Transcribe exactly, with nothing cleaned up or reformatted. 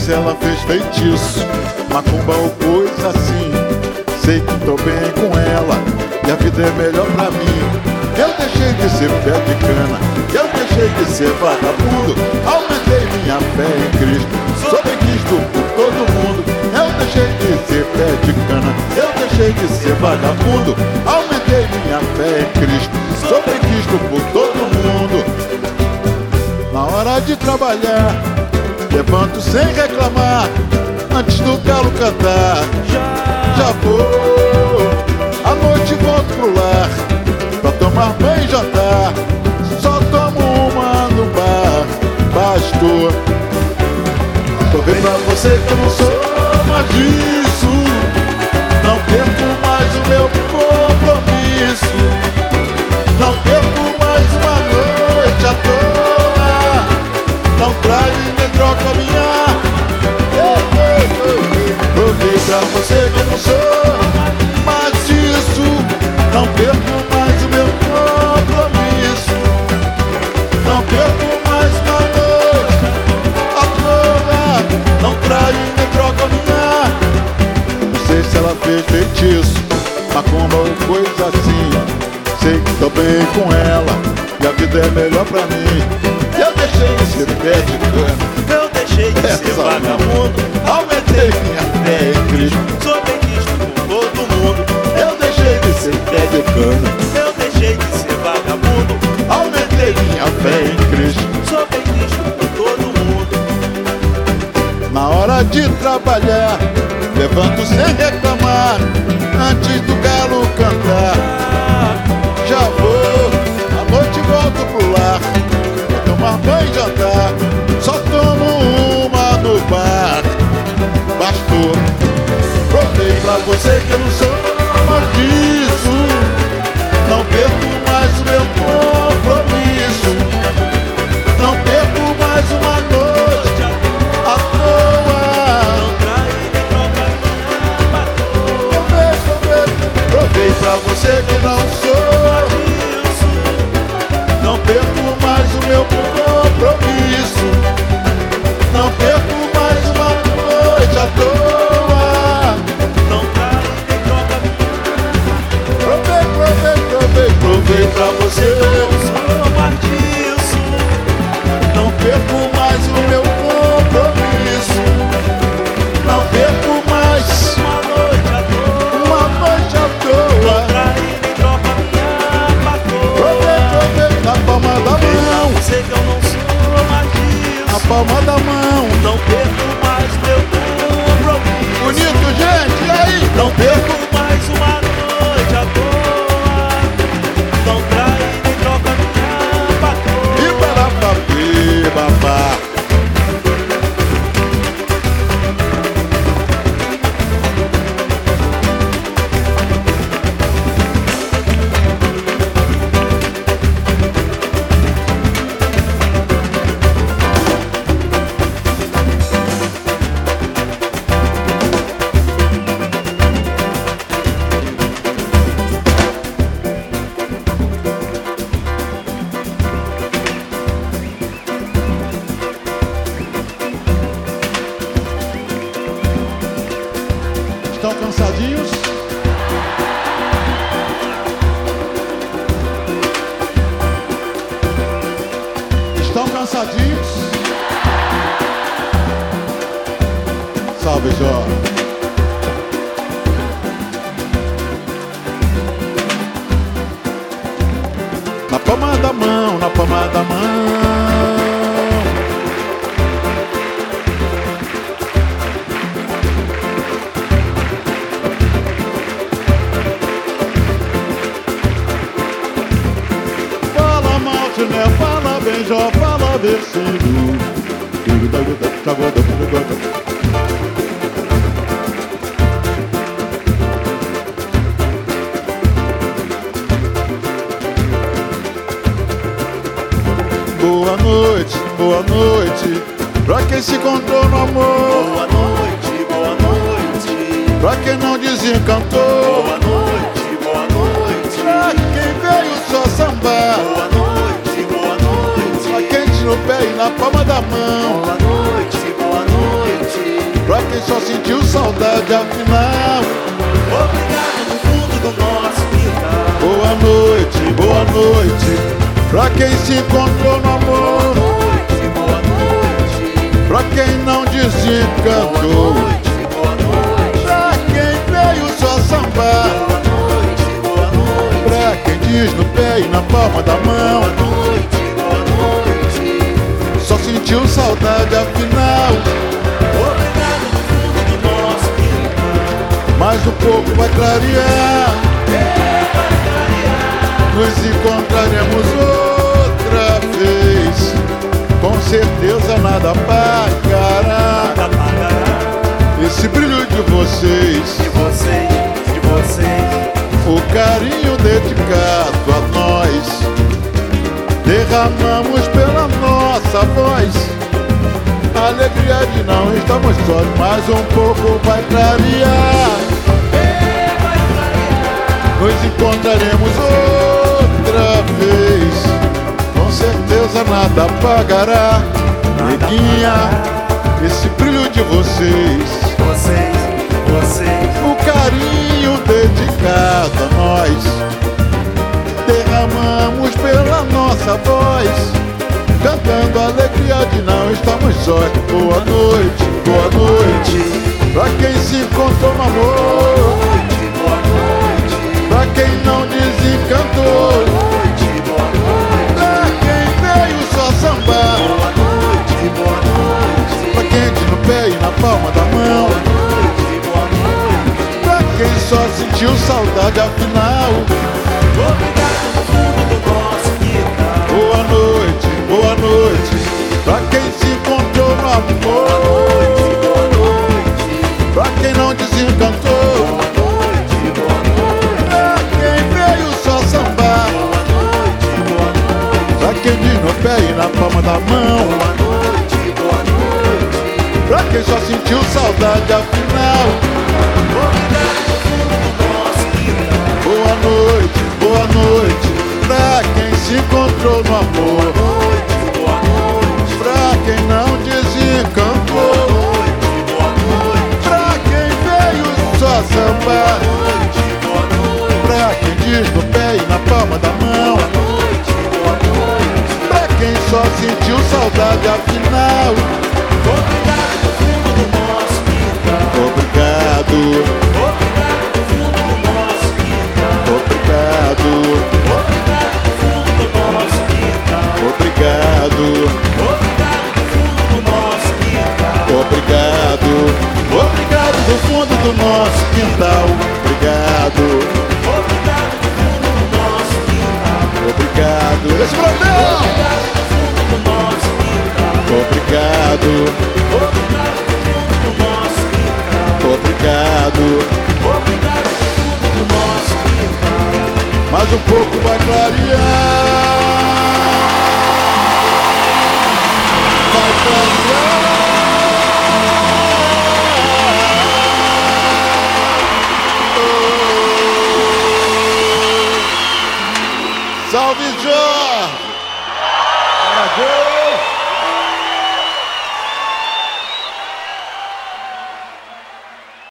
se ela fez feitiço, macumba ou coisa assim. Sei que tô bem com ela e a vida é melhor pra mim. Eu deixei de ser pé de cana, eu deixei de ser vagabundo. Aumentei minha fé em Cristo, sou bem quisto por todo mundo. Eu deixei de ser pé de cana, eu deixei de ser vagabundo. Aumentei minha fé em Cristo, sou bem quisto por todo mundo. Na hora de trabalhar, levanto sem reclamar, antes do galo cantar. Já vou, à noite volto pro lar, pra tomar banho e jantar. Só tomo uma no bar, pastor. Tô vendo pra você que eu não sou mais disso. Não perco mais o meu compromisso. Não perco mais uma noite à toa. Não trai nem troca minha. Provei pra você que eu não sou mais disso. Não perco mais o meu compromisso. Não perco mais uma noite à toa. Não trai nem troca minha. Não sei se ela fez feitiço, macumba ou coisa assim. Sei que tô bem com ela e a vida é melhor pra mim. Eu deixei de ser pé de cana, eu deixei de ser vagabundo. Aumentei minha fé em Cristo, sou bem quisto por todo mundo. Eu deixei de ser pé de cana, eu deixei de ser vagabundo. Aumentei minha fé em Cristo, sou bem quisto por todo mundo. Na hora de trabalhar, levanto sem reclamar, antes do galo cantar. Já vou, à noite volto pro lar, pra tomar banho e jantar. Só tomo uma no bar, pastor. Provei pra você que eu não sou mais disso. Não perco mais o meu compromisso. Não perco mais uma noite à toa. Provei, provei, provei pra você que eu não sou. Não perco mais o meu compromisso. Não perco mais uma noite à toa. Não trai nem troca minha. Provei, provei, provei, provei pra você. Sou mais disso. Não perco mais o meu compromisso. Não perco mais Uma noite à toa. uma noite à Não toa. trai nem troca minha patroa. Provei, provei, na palma da mão. Sei que eu não sou mais disso. Na palma da mão. Não perco mais meu compromisso. Bonito, gente, e aí? Não perco mais uma noite à toa. Não trai nem troca minha patroa. E para papi, babá. Estão cansadinhos? Estão cansadinhos? Salve, Jó. Na palma da mão, na palma da mão. Né? Fala bem, Jó, fala versículo. Boa noite, boa noite, pra quem se encontrou no amor. Boa noite, boa noite, pra quem não desencantou. Boa noite, boa noite, pra quem veio só sambar. Boa noite, boa noite, pra quem no pé e na palma da mão. Boa noite, boa noite, quem só sentiu saudade afinal. Obrigado no fundo do nosso quintal. Boa noite, boa noite, pra quem se encontrou no amor. Boa noite, boa noite, Pra quem não desencantou. boa noite, boa noite, Pra quem veio só sambar. boa noite, boa noite, Pra quem diz no pé e na palma da mão. boa noite, boa noite. Só sentiu saudade afinal. Obrigado no fundo do nosso quintal. Mais um pouco vai clarear. Vai clarear, Nos encontraremos outra vez. Com certeza nada apagará nada pagará. esse brilho de vocês. De vocês, de vocês. O carinho dedicado a nós. Derramamos pela nossa voz. A alegria de não estamos sós. Mais um pouco vai clarear. Vai clarear, Nos encontraremos outra vez. Com certeza nada apagará, neguinha, esse brilho de vocês. vocês, vocês. O carinho dedicado a nós. Derramamos pela nossa voz, cantando a alegria de não estamos sós. Boa noite, boa noite, pra quem se encontrou no amor. Boa noite, Pra quem não desencantou. noite, boa noite, Pra quem veio só sambar. boa noite, boa noite, Pra quem diz no pé e na palma da mão. boa noite, boa noite. Pra quem só sentiu saudade afinal. Obrigado no fundo do nosso quintal. Boa noite, boa noite, pra quem se encontrou no amor. Boa noite, Pra quem não desencantou. boa noite, boa noite, Pra quem veio só sambar. boa noite, boa noite, Pra quem diz no pé e na palma da mão. boa noite, boa noite. Pra quem só sentiu saudade afinal. Obrigado no fundo do nosso quintal. Boa noite, boa noite, pra quem se encontrou no amor. Boa noite, Pra quem não desencantou. boa noite, Pra quem veio só sambar. boa noite, Pra quem diz no pé e na palma da mão. boa noite, boa noite. Pra quem só sentiu saudade afinal. Obrigado no fundo do nosso quintal. Obrigado, Obrigado no fundo do nosso quintal. obrigado, Obrigado no fundo do nosso quintal. obrigado, Obrigado no fundo do nosso quintal. obrigado. Obrigado do fundo do nosso quintal. Obrigado, Obrigado no fundo do nosso quintal. obrigado. Esse Brandão! Obrigado no fundo do nosso quintal. Obrigado, Obrigado no fundo do nosso quintal. obrigado. Obrigado no fundo do nosso quintal. Mais um pouco vai clarear. Vai clarear. Oh. Salve, Jorge!